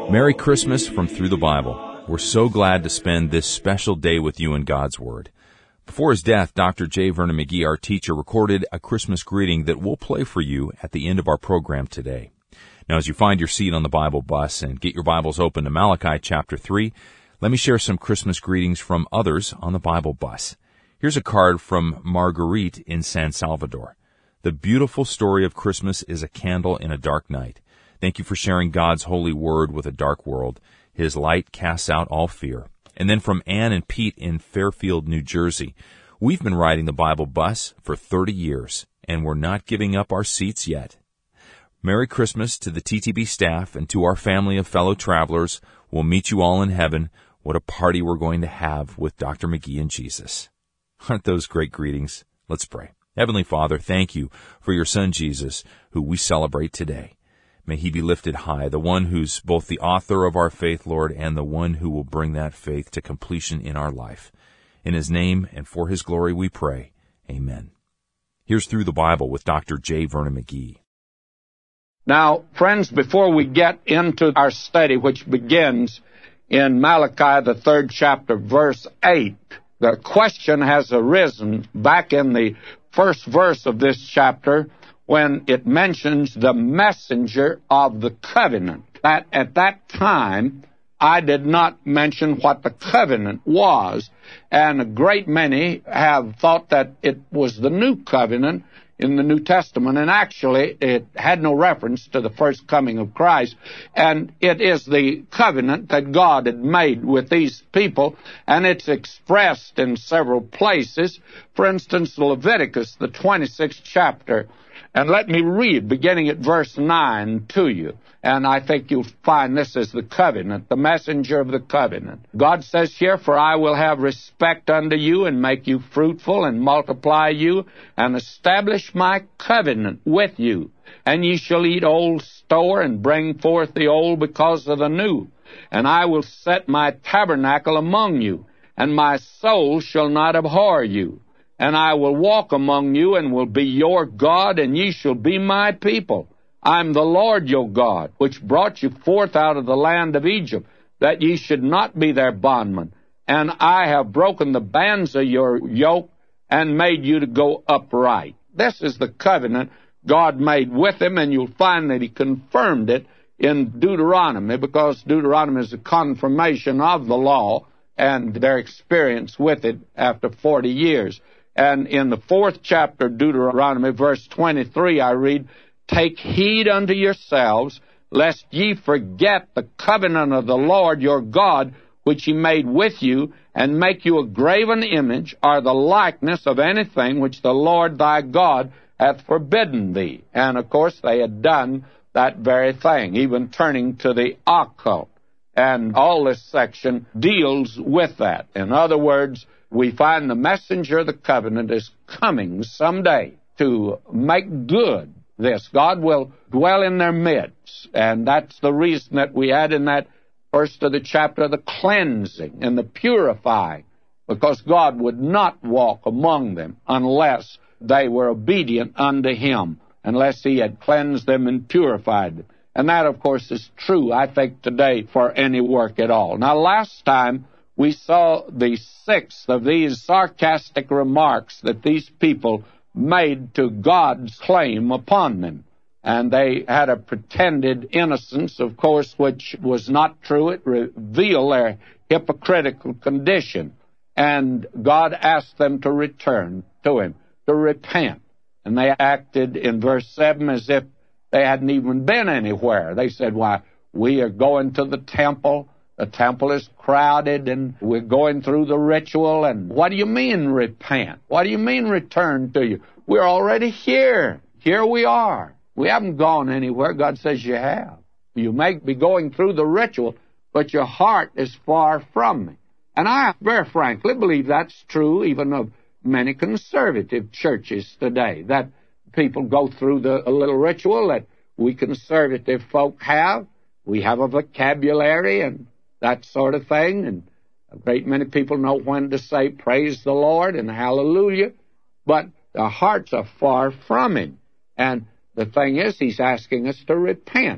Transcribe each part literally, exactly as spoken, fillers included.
Merry Christmas from Through the Bible. We're so glad to spend this special day with you in God's Word. Before his death, Doctor J. Vernon McGee, our teacher, recorded a Christmas greeting that we'll play for you at the end of our program today. Now, as you find your seat on the Bible bus and get your Bibles open to Malachi chapter three, let me share some Christmas greetings from others on the Bible bus. Here's a card from Marguerite in San Salvador. The beautiful story of Christmas is a candle in a dark night. Thank you for sharing God's holy word with a dark world. His light casts out all fear. And then from Ann and Pete in Fairfield, New Jersey. We've been riding the Bible bus for thirty years, and we're not giving up our seats yet. Merry Christmas to the T T B staff and to our family of fellow travelers. We'll meet you all in heaven. What a party we're going to have with Doctor McGee and Jesus. Aren't those great greetings? Let's pray. Heavenly Father, thank you for your Son Jesus, who we celebrate today. May he be lifted high, the one who's both the author of our faith, Lord, and the one who will bring that faith to completion in our life. In his name and for his glory we pray. Amen. Here's Through the Bible with Doctor J. Vernon McGee. Now, friends, before we get into our study, which begins in Malachi, the third chapter, verse eight, the question has arisen back in the first verse of this chapter, when it mentions the messenger of the covenant. That at that time, I did not mention what the covenant was, and a great many have thought that it was the new covenant in the New Testament, and actually it had no reference to the first coming of Christ, and it is the covenant that God had made with these people, and it's expressed in several places. For instance, Leviticus, the twenty-sixth chapter. And let me read, beginning at verse nine, to you. And I think you'll find this is the covenant, the messenger of the covenant. God says here, "For I will have respect unto you, and make you fruitful, and multiply you, and establish my covenant with you. And ye shall eat old store, and bring forth the old because of the new. And I will set my tabernacle among you, and my soul shall not abhor you. And I will walk among you, and will be your God, and ye shall be my people. I am the Lord your God, which brought you forth out of the land of Egypt, that ye should not be their bondmen. And I have broken the bands of your yoke, and made you to go upright." This is the covenant God made with him, and you'll find that he confirmed it in Deuteronomy, because Deuteronomy is a confirmation of the law and their experience with it after forty years. And in the fourth chapter of Deuteronomy, verse twenty-three, I read, "Take heed unto yourselves, lest ye forget the covenant of the Lord your God, which he made with you, and make you a graven image, or the likeness of anything which the Lord thy God hath forbidden thee." And, of course, they had done that very thing, even turning to the occult. And all this section deals with that. In other words, we find the messenger of the covenant is coming someday to make good this. God will dwell in their midst, and that's the reason that we had in that first of the chapter the cleansing and the purifying, because God would not walk among them unless they were obedient unto him, unless he had cleansed them and purified them. And that, of course, is true, I think, today for any work at all. Now, last time we saw the sixth of these sarcastic remarks that these people made to God's claim upon them. And they had a pretended innocence, of course, which was not true. It revealed their hypocritical condition. And God asked them to return to him, to repent. And they acted in verse seven as if they hadn't even been anywhere. They said, "Why, we are going to the temple. The temple is crowded, and we're going through the ritual. And what do you mean repent? What do you mean return to you? We're already here. Here we are. We haven't gone anywhere." God says you have. You may be going through the ritual, but your heart is far from me. And I very frankly believe that's true even of many conservative churches today, that people go through the a little ritual that we conservative folk have. We have a vocabulary and that sort of thing, and a great many people know when to say praise the Lord and hallelujah, but our hearts are far from him. And the thing is, he's asking us to repent.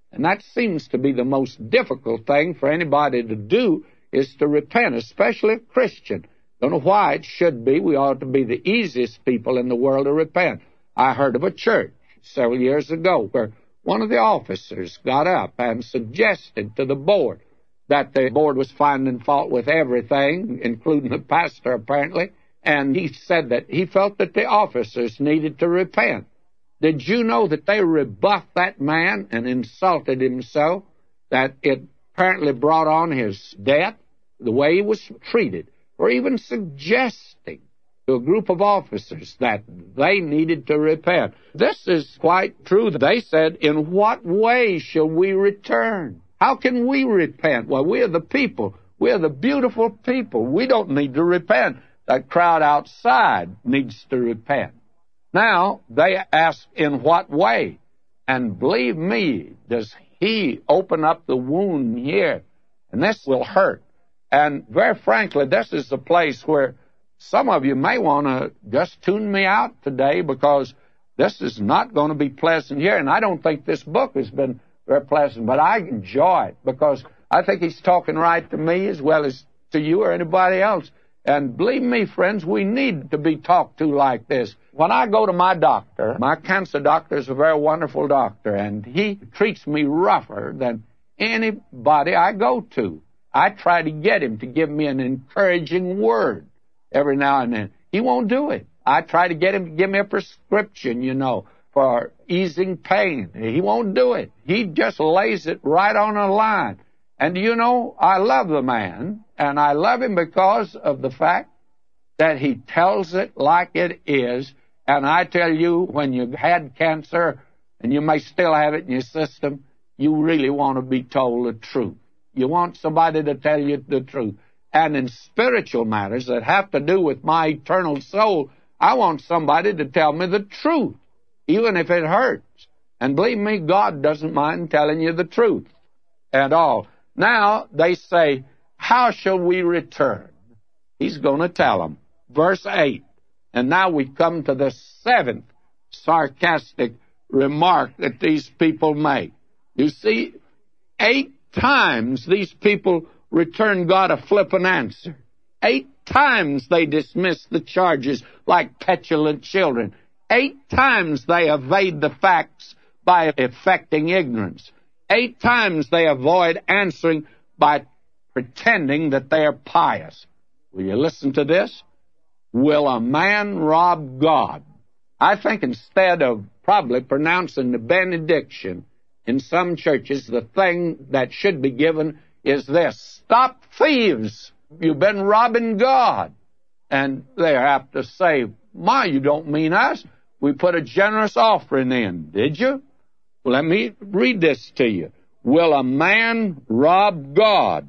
And that seems to be the most difficult thing for anybody to do, is to repent, especially a Christian. Don't know why it should be. We ought to be the easiest people in the world to repent. I heard of a church several years ago where one of the officers got up and suggested to the board that the board was finding fault with everything, including the pastor apparently, and he said that he felt that the officers needed to repent. Did you know that they rebuffed that man and insulted him so that it apparently brought on his death, the way he was treated, or even suggesting to a group of officers that they needed to repent? This is quite true. They said, in what way shall we return? How can we repent? Well, we are the people. We are the beautiful people. We don't need to repent. That crowd outside needs to repent. Now, they ask, in what way? And believe me, does he open up the wound here? And this will hurt. And very frankly, this is the place where some of you may want to just tune me out today, because this is not going to be pleasant here. And I don't think this book has been very pleasant, but I enjoy it because I think he's talking right to me as well as to you or anybody else. And believe me, friends, we need to be talked to like this. When I go to my doctor, my cancer doctor is a very wonderful doctor, and he treats me rougher than anybody I go to. I try to get him to give me an encouraging word every now and then. He won't do it. I try to get him to give me a prescription, you know, for easing pain. He won't do it. He just lays it right on a line. And, you know, I love the man, and I love him because of the fact that he tells it like it is. And I tell you, when you've had cancer, and you may still have it in your system, you really want to be told the truth. You want somebody to tell you the truth. And in spiritual matters that have to do with my eternal soul, I want somebody to tell me the truth, even if it hurts. And believe me, God doesn't mind telling you the truth at all. Now, they say, how shall we return? He's going to tell them. Verse eight. And now we come to the seventh sarcastic remark that these people make. You see, eight times these people return God a flippant answer. Eight times they dismiss the charges like petulant children. Eight times they evade the facts by affecting ignorance. Eight times they avoid answering by pretending that they are pious. Will you listen to this? Will a man rob God? I think instead of probably pronouncing the benediction in some churches, the thing that should be given is this: stop thieves! You've been robbing God. And they're apt to say, my, you don't mean us. We put a generous offering in, did you? Well, let me read this to you. Will a man rob God?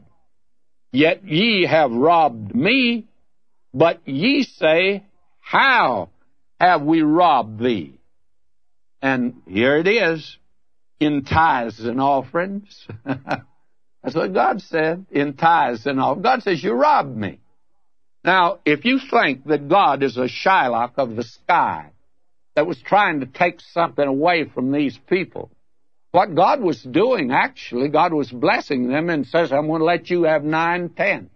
Yet ye have robbed me. But ye say, how have we robbed thee? And here it is, in tithes and offerings. That's what God said, in tithes and offerings. God says, you robbed me. Now, if you think that God is a Shylock of the sky that was trying to take something away from these people, what God was doing, actually, God was blessing them and says, I'm going to let you have nine tenths.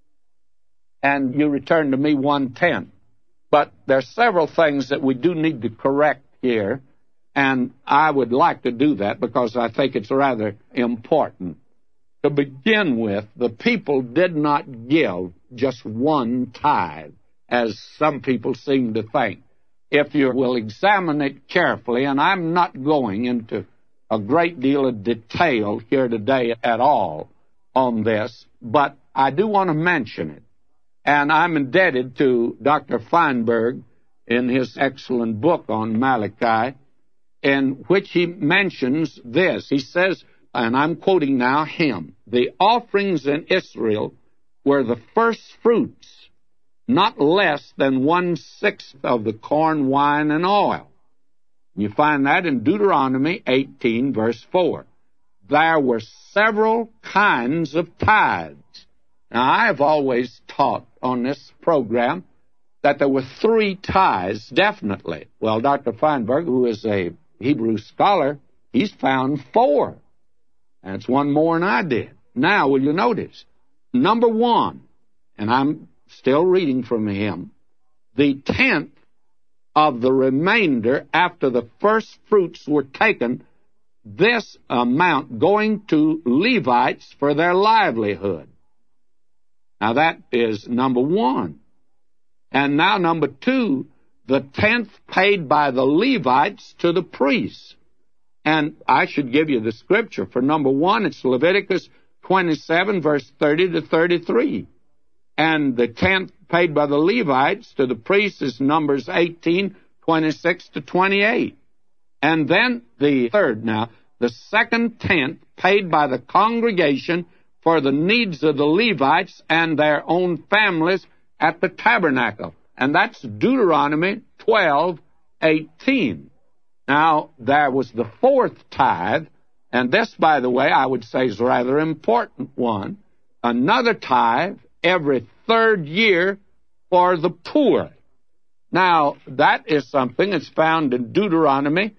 And you return to me one tenth. But there are several things that we do need to correct here, and I would like to do that because I think it's rather important. To begin with, the people did not give just one tithe, as some people seem to think. If you will examine it carefully, and I'm not going into a great deal of detail here today at all on this, but I do want to mention it. And I'm indebted to Doctor Feinberg in his excellent book on Malachi, in which he mentions this. He says, and I'm quoting now him, the offerings in Israel were the first fruits, not less than one-sixth of the corn, wine, and oil. You find that in Deuteronomy eighteen, verse four. There were several kinds of tithes. Now, I have always taught on this program that there were three tithes, definitely. Well, Doctor Feinberg, who is a Hebrew scholar, he's found four. That's one more than I did. Now, will you notice? Number one, and I'm still reading from him, the tenth of the remainder after the first fruits were taken, this amount going to Levites for their livelihood. Now that is number one. And now number two, the tenth paid by the Levites to the priests. And I should give you the scripture. For number one, it's Leviticus twenty-seven, verse thirty to thirty-three. And the tenth paid by the Levites to the priests is Numbers eighteen, twenty-six to twenty-eight. And then the third now, the second tenth paid by the congregation for the needs of the Levites and their own families at the tabernacle. And that's Deuteronomy twelve, eighteen. Now, there was the fourth tithe, and this, by the way, I would say is a rather important one. Another tithe every third year for the poor. Now, that is something that's found in Deuteronomy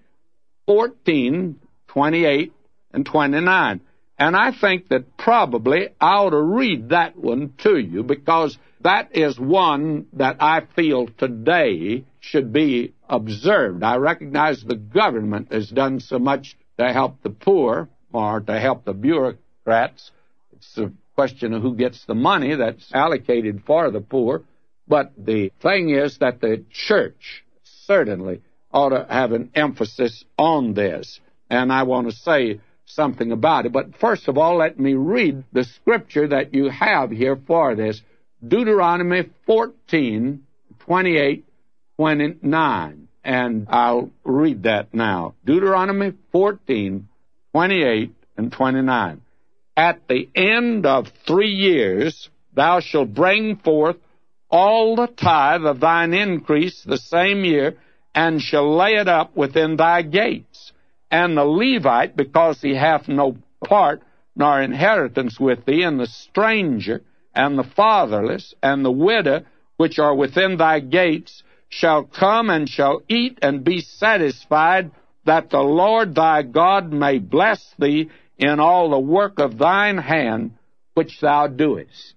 fourteen, twenty-eight, and twenty-nine. And I think that probably I ought to read that one to you, because that is one that I feel today should be observed. I recognize the government has done so much to help the poor, or to help the bureaucrats. It's a question of who gets the money that's allocated for the poor. But the thing is that the church certainly ought to have an emphasis on this. And I want to say something about it. But first of all, let me read the scripture that you have here for this. Deuteronomy fourteen, twenty-eight, twenty-nine. And I'll read that now. Deuteronomy fourteen, twenty-eight, and twenty-nine. At the end of three years thou shalt bring forth all the tithe of thine increase the same year, and shall lay it up within thy gates. And the Levite, because he hath no part nor inheritance with thee, and the stranger, and the fatherless, and the widow, which are within thy gates, shall come and shall eat and be satisfied, that the Lord thy God may bless thee in all the work of thine hand which thou doest.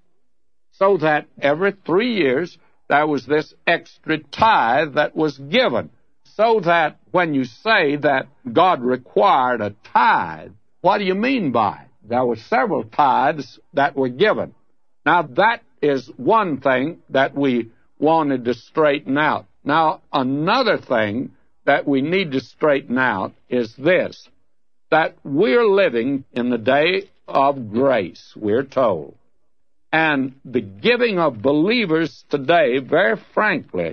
So that every three years there was this extra tithe that was given. So that when you say that God required a tithe, what do you mean by it? There were several tithes that were given. Now that is one thing that we wanted to straighten out. Now another thing that we need to straighten out is this, that we're living in the day of grace, we're told. And the giving of believers today, very frankly,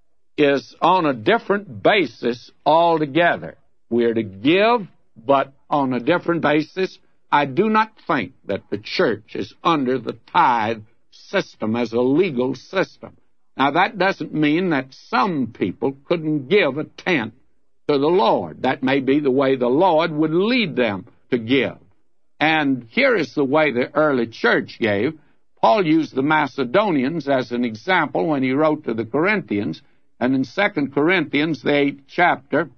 is on a different basis altogether. We're to give, but on a different basis. I do not think that the church is under the tithe system as a legal system. Now, that doesn't mean that some people couldn't give a tenth to the Lord. That may be the way the Lord would lead them to give. And here is the way the early church gave. Paul used the Macedonians as an example when he wrote to the Corinthians. And in Second Corinthians, the eighth chapter,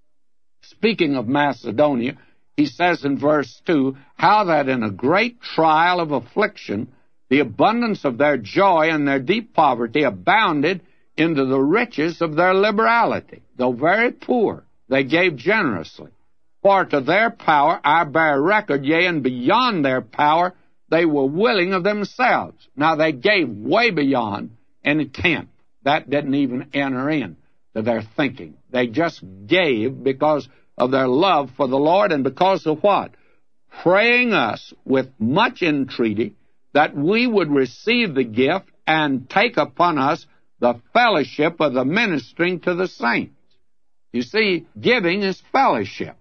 speaking of Macedonia, he says in verse two, how that in a great trial of affliction, the abundance of their joy and their deep poverty abounded into the riches of their liberality. Though very poor, they gave generously. For to their power I bear record, yea, and beyond their power they were willing of themselves. Now they gave way beyond any tenth. That didn't even enter in to their thinking. They just gave because of their love for the Lord, and because of what? Praying us with much entreaty that we would receive the gift and take upon us the fellowship of the ministering to the saints. You see, giving is fellowship.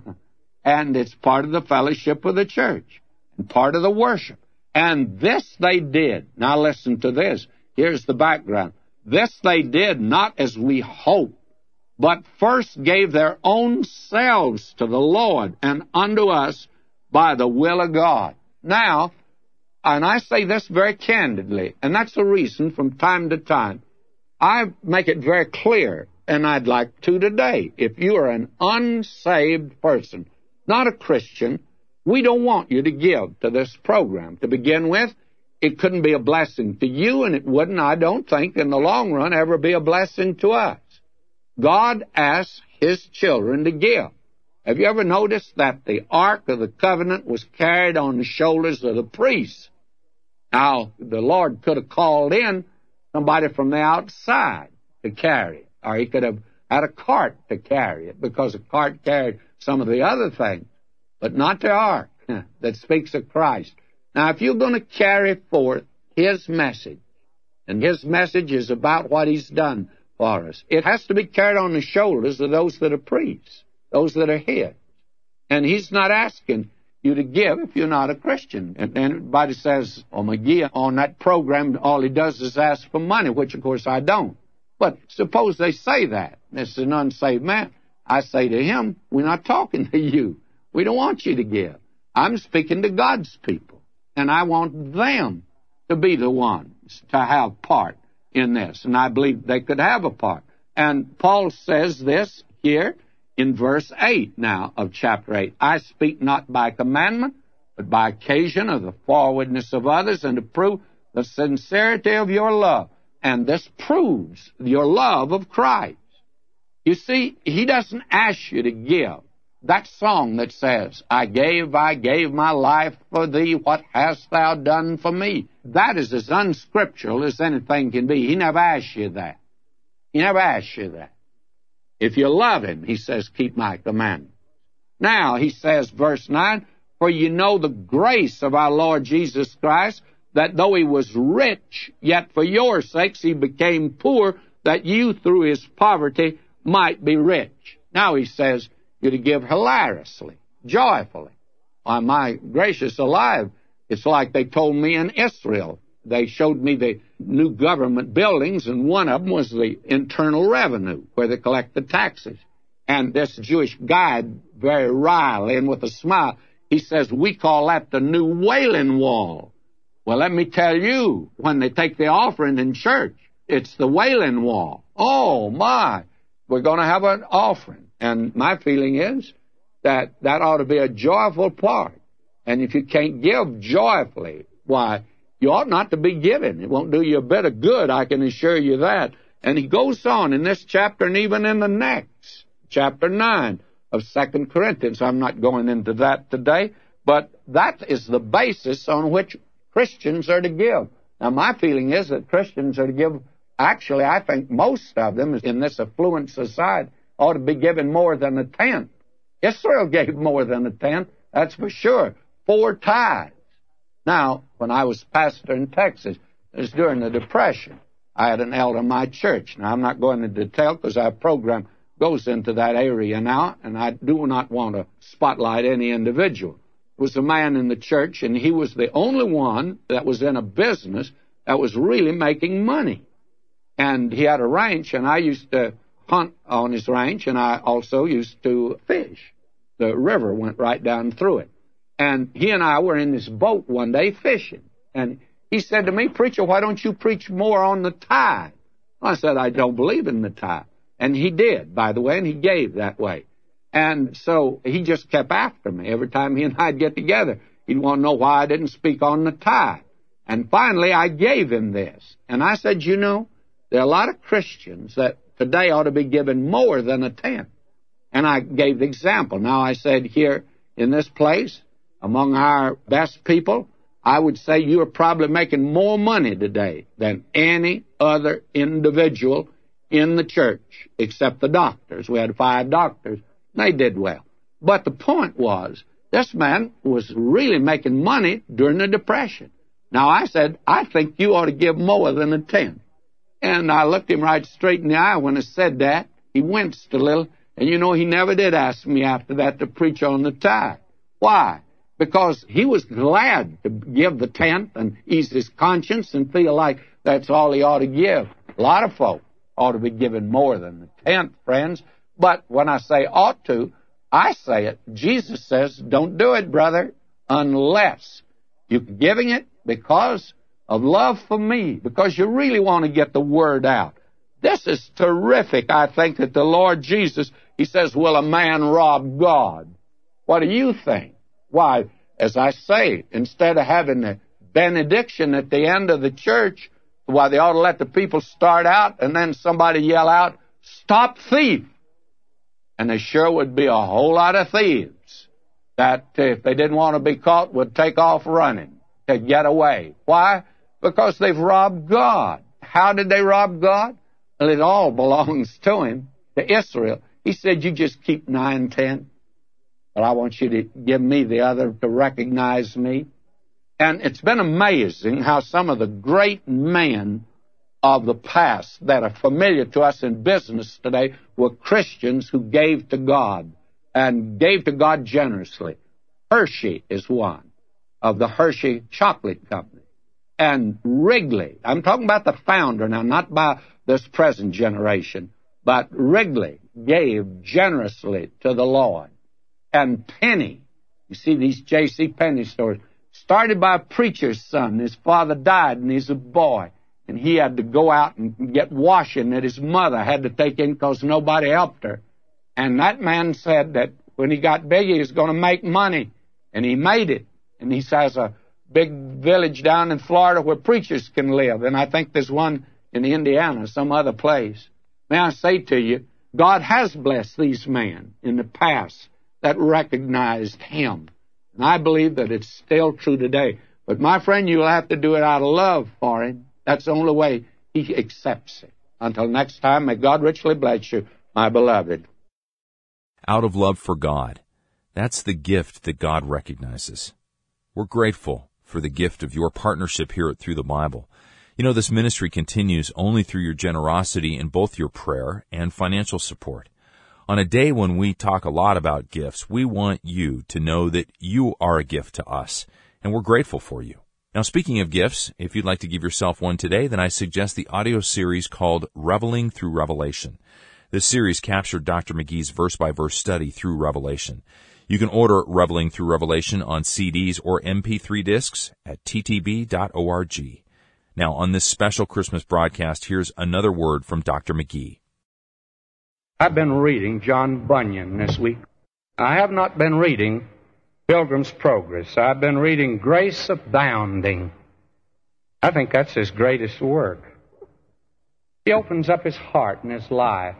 And it's part of the fellowship of the church and part of the worship. And this they did. Now listen to this. Here's the background. This they did not as we hope, but first gave their own selves to the Lord and unto us by the will of God. Now, and I say this very candidly, and that's the reason from time to time I make it very clear, and I'd like to today. If you are an unsaved person, not a Christian, We don't want you to give to this program. To begin with, it couldn't be a blessing to you, and it wouldn't, I don't think, in the long run, ever be a blessing to us. God asks His children to give. Have you ever noticed that the Ark of the Covenant was carried on the shoulders of the priests? Now, the Lord could have called in somebody from the outside to carry it, or He could have had a cart to carry it, because a cart carried some of the other things, but not the Ark that speaks of Christ. Now, if you're going to carry forth His message, and His message is about what He's done for us, it has to be carried on the shoulders of those that are priests, those that are His. And He's not asking you to give if you're not a Christian. And everybody says, oh, McGee, on that program, all he does is ask for money, which, of course, I don't. But suppose they say that. It's an unsaved man. I say to him, we're not talking to you. We don't want you to give. I'm speaking to God's people, and I want them to be the ones to have part in this, and I believe they could have a part. And Paul says this here in verse eight now of chapter eight. I speak not by commandment, but by occasion of the forwardness of others, and to prove the sincerity of your love. And this proves your love of Christ. You see, He doesn't ask you to give. That song that says, I gave, I gave my life for thee, what hast thou done for me? That is as unscriptural as anything can be. He never asks you that. He never asks you that. If you love Him, He says, keep my commandments. Now, He says, verse nine, for you know the grace of our Lord Jesus Christ, that though He was rich, yet for your sakes He became poor, that you through His poverty might be rich. Now He says, you're to give hilariously, joyfully. Why, my gracious alive, it's like they told me in Israel. They showed me the new government buildings, and one of them was the Internal Revenue, where they collect the taxes. And this Jewish guide, very wryly and with a smile, he says, we call that the new Wailing Wall. Well, let me tell you, when they take the offering in church, it's the Wailing Wall. Oh, my, we're going to have an offering. And my feeling is that that ought to be a joyful part. And if you can't give joyfully, why, you ought not to be giving. It won't do you a bit of good, I can assure you that. And he goes on in this chapter and even in the next, chapter nine of Second Corinthians. I'm not going into that today, but that is the basis on which Christians are to give. Now, my feeling is that Christians are to give, actually, I think most of them in this affluent society ought to be given more than a tenth. Israel gave more than a tenth, that's for sure. Four tithes. Now, when I was pastor in Texas, it was during the Depression. I had an elder in my church. Now, I'm not going into detail because our program goes into that area now, and I do not want to spotlight any individual. It was a man in the church, and he was the only one that was in a business that was really making money. And he had a ranch, and I used to hunt on his ranch, and I also used to fish. The river went right down through it. And he and I were in this boat one day fishing. And he said to me, preacher, why don't you preach more on the tithe? I said, I don't believe in the tithe. And he did, by the way, and he gave that way. And so he just kept after me. Every time he and I'd get together, he'd want to know why I didn't speak on the tithe. And finally, I gave him this. And I said, you know, there are a lot of Christians that today ought to be given more than a tenth. And I gave the example. Now, I said here in this place, among our best people, I would say you are probably making more money today than any other individual in the church, except the doctors. We had five doctors. They did well. But the point was, this man was really making money during the Depression. Now, I said, I think you ought to give more than a tenth. And I looked him right straight in the eye when I said that. He winced a little. And, you know, he never did ask me after that to preach on the tithe. Why? Because he was glad to give the tenth and ease his conscience and feel like that's all he ought to give. A lot of folk ought to be given more than the tenth, friends. But when I say ought to, I say it. Jesus says, don't do it, brother, unless you're giving it because of love for me, because you really want to get the word out. This is terrific, I think, that the Lord Jesus, he says, will a man rob God? What do you think? Why? As I say, instead of having the benediction at the end of the church, why they ought to let the people start out and then somebody yell out, "Stop thief!" And there sure would be a whole lot of thieves that, if they didn't want to be caught, would take off running to get away. Why? Because they've robbed God. How did they rob God? Well, it all belongs to Him, to Israel. He said, "You just keep nine, ten. But I want you to give me the other to recognize me." And it's been amazing how some of the great men of the past that are familiar to us in business today were Christians who gave to God, and gave to God generously. Hershey is one, of the Hershey Chocolate Company. And Wrigley, I'm talking about the founder now, not by this present generation, but Wrigley gave generously to the Lord. And Penny, you see these J C. Penney stores, started by a preacher's son. His father died, and he's a boy. And he had to go out and get washing that his mother had to take in because nobody helped her. And that man said that when he got big, he was going to make money. And he made it. And he has a big village down in Florida where preachers can live. And I think there's one in Indiana, some other place. May I say to you, God has blessed these men in the past that recognized Him. And I believe that it's still true today. But my friend, you'll have to do it out of love for Him. That's the only way He accepts it. Until next time, may God richly bless you, my beloved. Out of love for God. That's the gift that God recognizes. We're grateful for the gift of your partnership here at Through the Bible. You know, this ministry continues only through your generosity in both your prayer and financial support. On a day when we talk a lot about gifts, we want you to know that you are a gift to us, and we're grateful for you. Now, speaking of gifts, if you'd like to give yourself one today, then I suggest the audio series called Reveling Through Revelation. This series captured Doctor McGee's verse-by-verse study through Revelation. You can order Reveling Through Revelation on C Ds or M P three discs at t t b dot org. Now, on this special Christmas broadcast, here's another word from Doctor McGee. I've been reading John Bunyan this week. I have not been reading Pilgrim's Progress. I've been reading Grace Abounding. I think that's his greatest work. He opens up his heart and his life.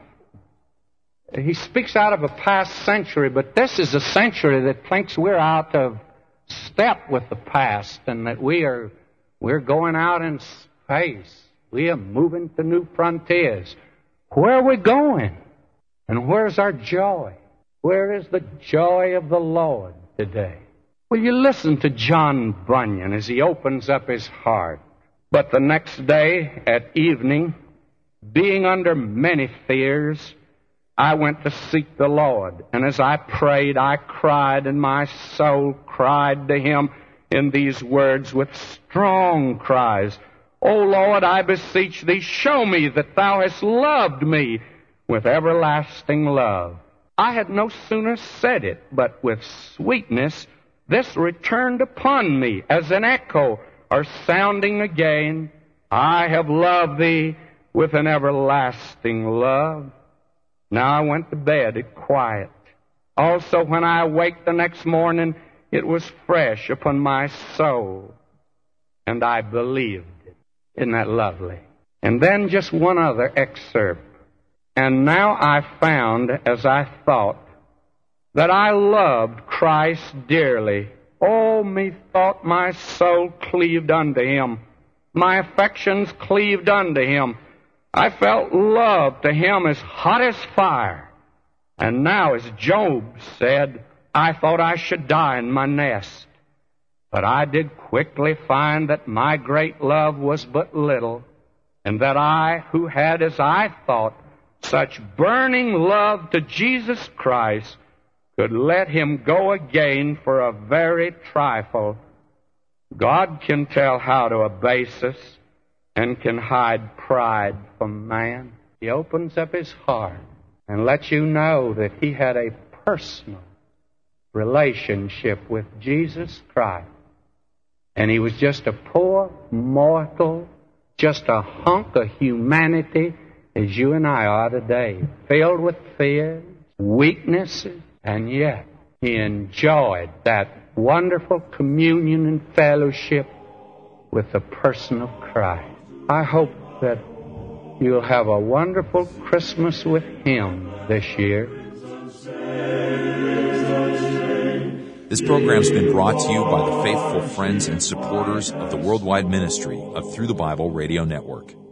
He speaks out of a past century, but this is a century that thinks we're out of step with the past and that we are we're going out in space. We are moving to new frontiers. Where are we going? And where's our joy? Where is the joy of the Lord today? Will you listen to John Bunyan as he opens up his heart? But the next day at evening, being under many fears, I went to seek the Lord. And as I prayed, I cried, and my soul cried to Him in these words with strong cries. O Lord, I beseech Thee, show me that Thou hast loved me with everlasting love. I had no sooner said it, but with sweetness this returned upon me as an echo or sounding again. I have loved Thee with an everlasting love. Now I went to bed at quiet. Also when I awaked the next morning, it was fresh upon my soul. And I believed it. Isn't that lovely? And then just one other excerpt. And now I found, as I thought, that I loved Christ dearly. Oh, methought my soul cleaved unto Him. My affections cleaved unto Him. I felt love to Him as hot as fire. And now, as Job said, I thought I should die in my nest. But I did quickly find that my great love was but little, and that I, who had, as I thought, such burning love to Jesus Christ, could let Him go again for a very trifle. God can tell how to abase us and can hide pride from man. He opens up His heart and lets you know that He had a personal relationship with Jesus Christ. And He was just a poor mortal, just a hunk of humanity as you and I are today, filled with fears, weaknesses, and yet He enjoyed that wonderful communion and fellowship with the person of Christ. I hope that you'll have a wonderful Christmas with Him this year. This program's been brought to you by the faithful friends and supporters of the worldwide ministry of Through the Bible Radio Network.